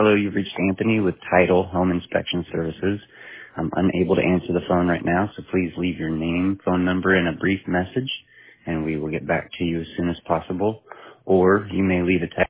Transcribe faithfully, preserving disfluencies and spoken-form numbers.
Hello, you've reached Anthony with Title Home Inspection Services. I'm unable to answer the phone right now, so please leave your name, phone number, and a brief message, and we will get back to you as soon as possible. Or you may leave a text